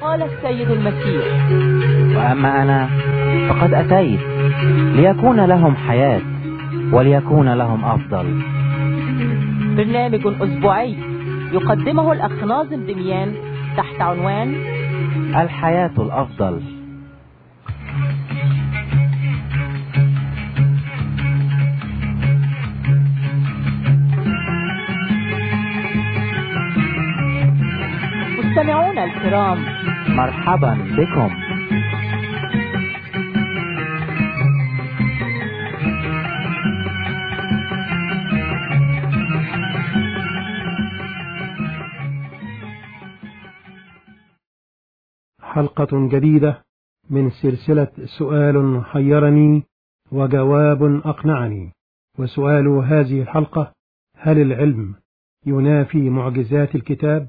قال السيد المسيح: وأما أنا فقد أتيت ليكون لهم حياة وليكون لهم أفضل. برنامج أسبوعي يقدمه الأخ ناظم دميان تحت عنوان الحياة الأفضل. مستمعونا الكرام، مرحبا بكم. حلقة جديدة من سلسلة سؤال حيرني وجواب أقنعني. وسؤال هذه الحلقة: هل العلم ينافي معجزات الكتاب؟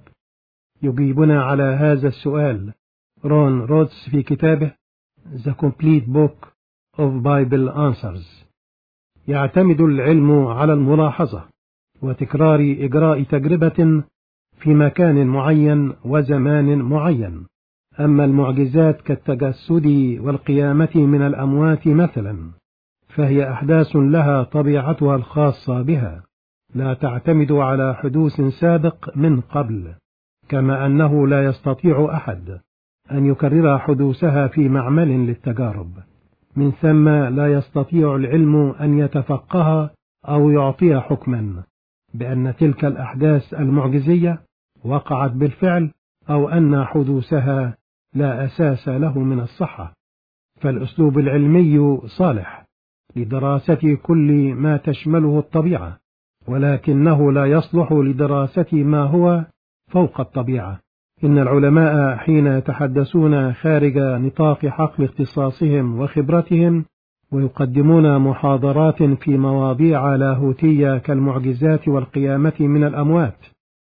يجيبنا على هذا السؤال رون رودز في كتابه The Complete Book of Bible Answers. يعتمد العلم على الملاحظة وتكرار إجراء تجربة في مكان معين وزمان معين. أما المعجزات كالتجسد والقيامة من الأموات مثلا، فهي أحداث لها طبيعتها الخاصة بها، لا تعتمد على حدوث سابق من قبل، كما أنه لا يستطيع أحد أن يكرر حدوثها في معمل للتجارب. من ثم لا يستطيع العلم أن يتفقه أو يعطي حكما بأن تلك الأحداث المعجزية وقعت بالفعل أو أن حدوثها لا أساس له من الصحة. فالأسلوب العلمي صالح لدراسة كل ما تشمله الطبيعة، ولكنه لا يصلح لدراسة ما هو فوق الطبيعة. إن العلماء حين يتحدثون خارج نطاق حقل اختصاصهم وخبرتهم ويقدمون محاضرات في مواضيع لاهوتية كالمعجزات والقيامة من الأموات،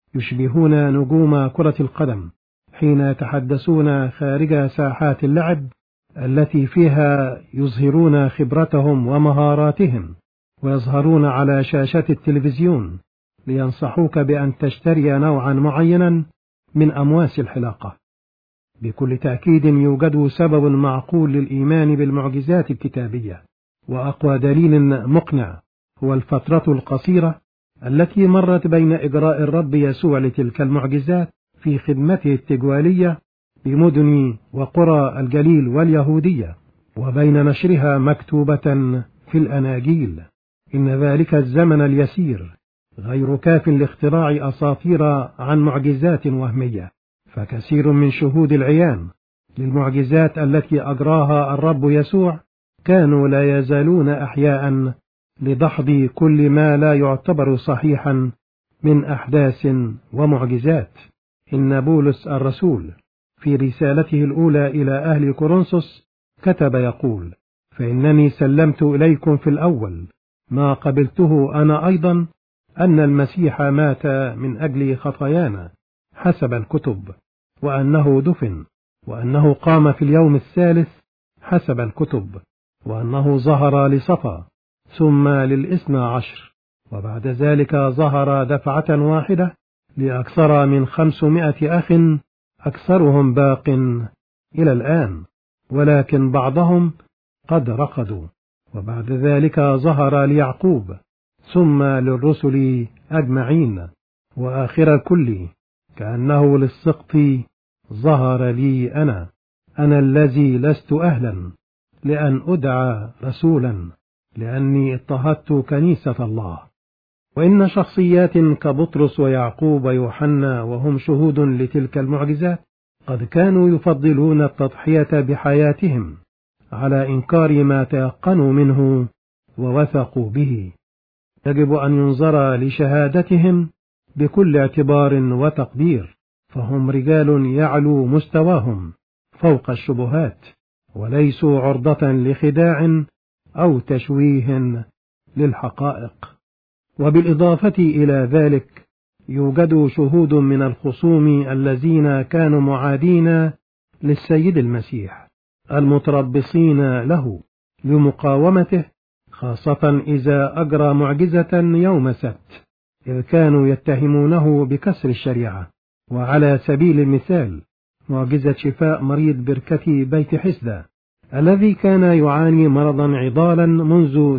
يشبهون نجوم كرة القدم حين يتحدثون خارج ساحات اللعب التي فيها يظهرون خبرتهم ومهاراتهم، ويظهرون على شاشة التلفزيون لينصحوك بأن تشتري نوعا معينا من أمواس الحلاقة. بكل تأكيد يوجد سبب معقول للإيمان بالمعجزات الكتابية، وأقوى دليل مقنع هو الفترة القصيرة التي مرت بين إجراء الرب يسوع لتلك المعجزات في خدمته التجوالية بمدن وقرى الجليل واليهودية، وبين نشرها مكتوبة في الأناجيل. إن ذلك الزمن اليسير غير كاف لاختراع أساطير عن معجزات وهمية، فكثير من شهود العيان للمعجزات التي أجراها الرب يسوع كانوا لا يزالون أحياء لدحض كل ما لا يعتبر صحيحا من أحداث ومعجزات. إن بولس الرسول في رسالته الأولى إلى أهل كورنثوس كتب يقول: فإنني سلمت إليكم في الأول ما قبلته أنا أيضا، أن المسيح مات من أجل خطايانا حسب الكتب، وأنه دفن، وأنه قام في اليوم الثالث حسب الكتب، وأنه ظهر لصفا ثم لل12، وبعد ذلك ظهر دفعة واحدة لأكثر من 500 أخ، أكثرهم باق إلى الآن، ولكن بعضهم قد رقدوا. وبعد ذلك ظهر ليعقوب ثم للرسل أجمعين، وآخر الكل كأنه للسقط ظهر لي أنا الذي لست أهلا لأن أدعى رسولا، لأني اضطهدت كنيسة الله. وإن شخصيات كبطرس ويعقوب ويوحنا وهم شهود لتلك المعجزات قد كانوا يفضلون التضحية بحياتهم على إنكار ما تيقنوا منه ووثقوا به. يجب أن ينظر لشهادتهم بكل اعتبار وتقدير، فهم رجال يعلو مستواهم فوق الشبهات، وليسوا عرضة لخداع أو تشويه للحقائق. وبالإضافة إلى ذلك يوجد شهود من الخصوم الذين كانوا معادين للسيد المسيح المتربصين له لمقاومته، خاصة إذا أجرى معجزة يوم سبت، إذ كانوا يتهمونه بكسر الشريعة. وعلى سبيل المثال معجزة شفاء مريض بركة بيت حسدة الذي كان يعاني مرضا عضالا منذ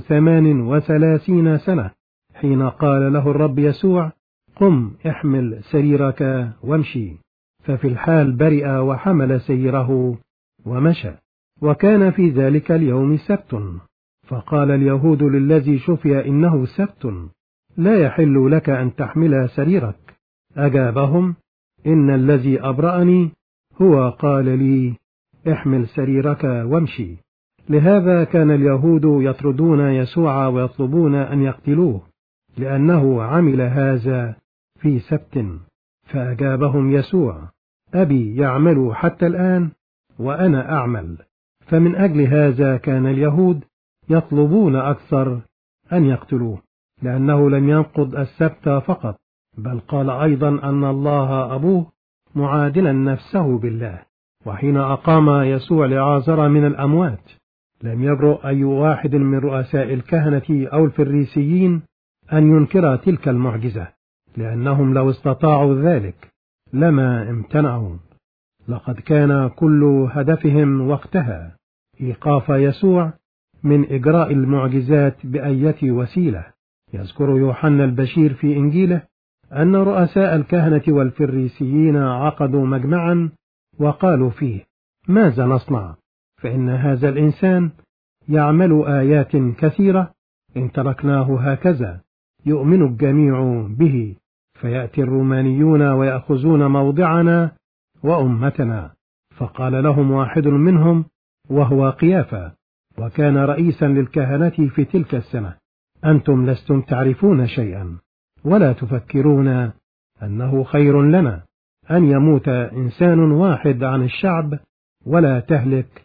38 سنة، حين قال له الرب يسوع: قم احمل سريرك وامشي. ففي الحال برئ وحمل سريره ومشى. وكان في ذلك اليوم سبت، فقال اليهود للذي شفي: إنه سبت، لا يحل لك أن تحمل سريرك. أجابهم: إن الذي أبرأني هو قال لي: احمل سريرك وامشي. لهذا كان اليهود يطردون يسوع ويطلبون أن يقتلوه، لأنه عمل هذا في سبت. فأجابهم يسوع: أبي يعمل حتى الآن وأنا أعمل. فمن أجل هذا كان اليهود يطلبون أكثر أن يقتلوه، لأنه لم ينقض السبت فقط، بل قال أيضا أن الله أبوه معادلا نفسه بالله. وحين أقام يسوع لعازر من الأموات لم يبرؤ أي واحد من رؤساء الكهنة أو الفريسيين أن ينكر تلك المعجزة، لأنهم لو استطاعوا ذلك لما امتنعوا. لقد كان كل هدفهم وقتها إيقاف يسوع من إجراء المعجزات بأية وسيلة. يذكر يوحنا البشير في إنجيله أن رؤساء الكهنة والفريسيين عقدوا مجمعا وقالوا فيه: ماذا نصنع؟ فإن هذا الإنسان يعمل آيات كثيرة، إن تركناه هكذا يؤمن الجميع به، فيأتي الرومانيون ويأخذون موضعنا وأمتنا. فقال لهم واحد منهم وهو قيافة، وكان رئيسا للكهنة في تلك السنة: أنتم لستم تعرفون شيئا، ولا تفكرون أنه خير لنا أن يموت إنسان واحد عن الشعب ولا تهلك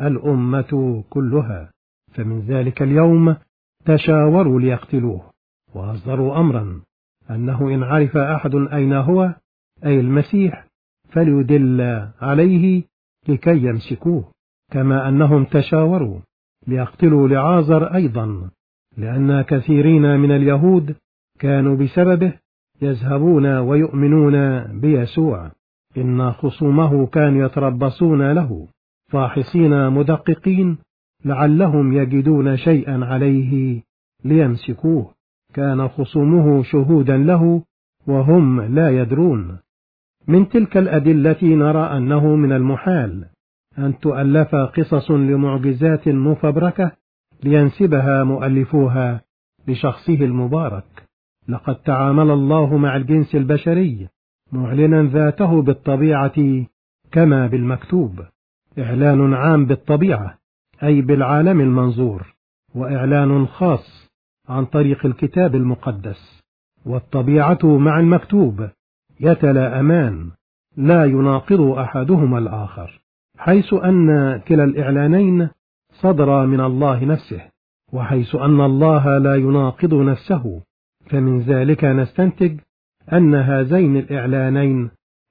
الأمة كلها. فمن ذلك اليوم تشاوروا ليقتلوه، وأصدروا أمرا أنه إن عرف أحد أين هو، أي المسيح، فليدل عليه لكي يمسكوه. كما أنهم تشاوروا ليقتلوا لعازر أيضا، لأن كثيرين من اليهود كانوا بسببه يذهبون ويؤمنون بيسوع. إن خصومه كانوا يتربصون له فاحصين مدققين لعلهم يجدون شيئا عليه ليمسكوه. كان خصومه شهودا له وهم لا يدرون. من تلك الأدلة نرى أنه من المحال أن تؤلف قصص لمعجزات مفبركة لينسبها مؤلفوها لشخصه المبارك. لقد تعامل الله مع الجنس البشري معلنا ذاته بالطبيعة كما بالمكتوب: إعلان عام بالطبيعة أي بالعالم المنظور، وإعلان خاص عن طريق الكتاب المقدس. والطبيعة مع المكتوب يتلائمان، لا يناقض أحدهما الآخر، حيث أن كلا الإعلانين صدر من الله نفسه، وحيث أن الله لا يناقض نفسه، فمن ذلك نستنتج أن هذين الإعلانين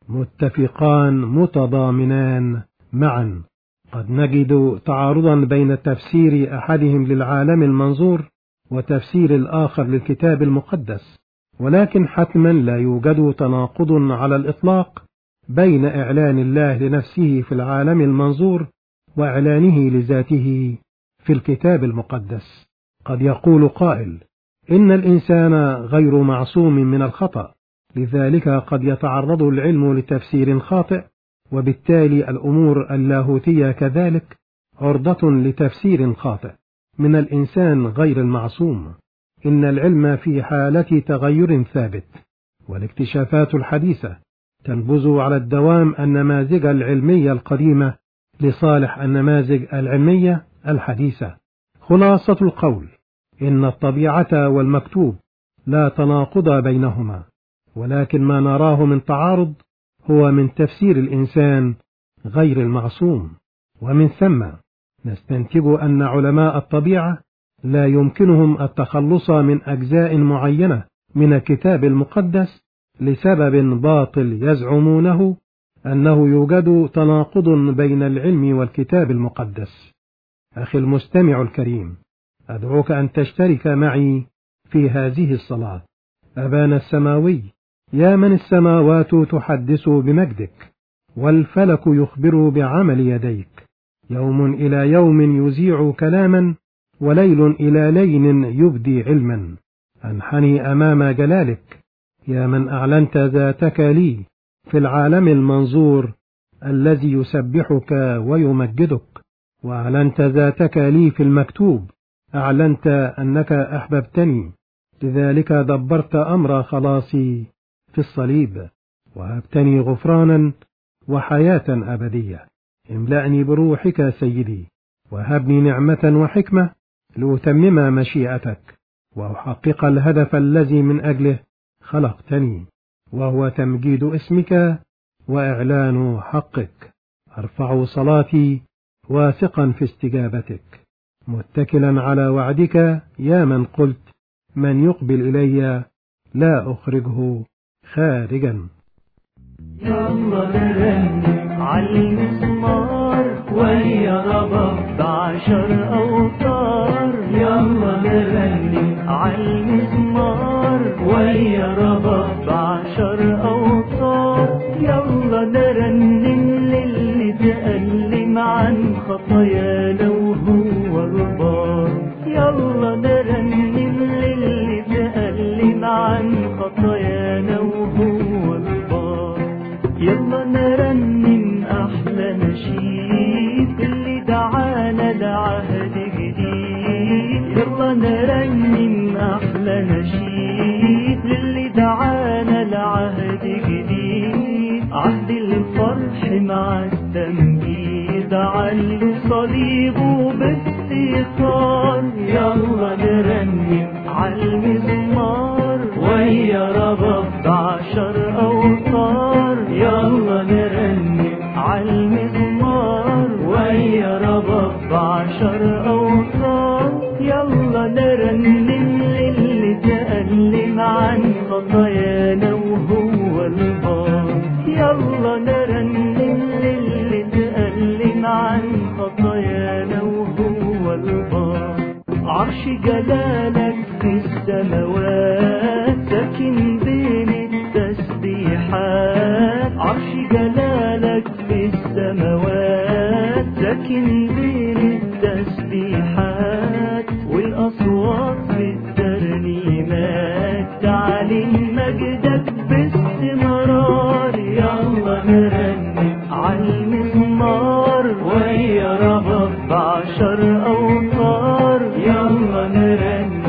متفقان متضامنان معا. قد نجد تعارضا بين تفسير أحدهم للعالم المنظور وتفسير الآخر للكتاب المقدس، ولكن حتما لا يوجد تناقض على الإطلاق بين إعلان الله لنفسه في العالم المنظور وإعلانه لذاته في الكتاب المقدس. قد يقول قائل: إن الإنسان غير معصوم من الخطأ، لذلك قد يتعرض العلم لتفسير خاطئ، وبالتالي الأمور اللاهوتية كذلك عرضة لتفسير خاطئ من الإنسان غير المعصوم. إن العلم في حالة تغير ثابت، والاكتشافات الحديثة تنبذ على الدوام النماذج العلمية القديمة لصالح النماذج العلمية الحديثة. خلاصة القول: إن الطبيعة والمكتوب لا تناقض بينهما، ولكن ما نراه من تعارض هو من تفسير الإنسان غير المعصوم. ومن ثم نستنتج أن علماء الطبيعة لا يمكنهم التخلص من أجزاء معينة من الكتاب المقدس لسبب باطل يزعمونه أنه يوجد تناقض بين العلم والكتاب المقدس. أخي المستمع الكريم، أدعوك أن تشترك معي في هذه الصلاة. أبانا السماوي، يا من السماوات تحدث بمجدك والفلك يخبر بعمل يديك. يوم إلى يوم يذيع كلاما، وليل إلى ليل يبدي علما. أنحني أمام جلالك يا من أعلنت ذاتك لي في العالم المنظور الذي يسبحك ويمجدك، وأعلنت ذاتك لي في المكتوب. أعلنت أنك أحببتني، لذلك دبرت أمر خلاصي في الصليب، وهبتني غفرانا وحياة أبدية. املأني بروحك سيدي، وهبني نعمة وحكمة لأتمم مشيئتك، وأحقق الهدف الذي من أجله خلقتني، وهو تمجيد اسمك وإعلان حقك. أرفع صلاتي واثقا في استجابتك، متكلا على وعدك يا من قلت: من يقبل إلي لا أخرجه خارجا. يلا نرنم عالمزمار ويا رباب 10 أوتار. يلا نرنم عالمزمار ويا رباب 10 أوتار. يلا نرنم للي تألم عن خطايانا وهو البار. يلا نرنم للي تألم عن خطايانا وهو البار. يلا نرنم أحلى نشيد اللي دعانا لعهد جديد. يلا نرنم أحلى نشيد اللي دعانا لعهد جديد. عهد الفرح مع التمجيد، علوا صليبه باستيقار. يلا نرنم عالمزمار ويا رباب 10 أوتار. يلا نرنم عالمزمار ويا رباب 10 أوتار. يلا نرنم للي تألم عن خطايانا وهو البار. يلا نرنم للي تألم عن خطايانا وهو البار. عرش جلالك في السماوات، ساكن بين التسبيحات. عرش جلالك في السماوات، ساكن بين التسبيحات. والأصوات في الترنيمات تعلن مجدك باستمرار. يلا نرنم عالمزمار ويا رباب 10 أوتار. يلا نرنم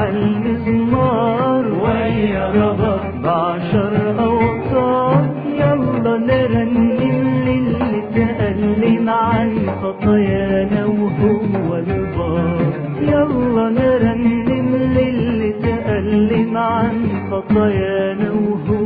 عالمزمار ويا رباب 10 أوتار. يلا نرنم للي تألم عن خطايانا وهو البار. يلا نرنم للي تألم عن خطايانا وهو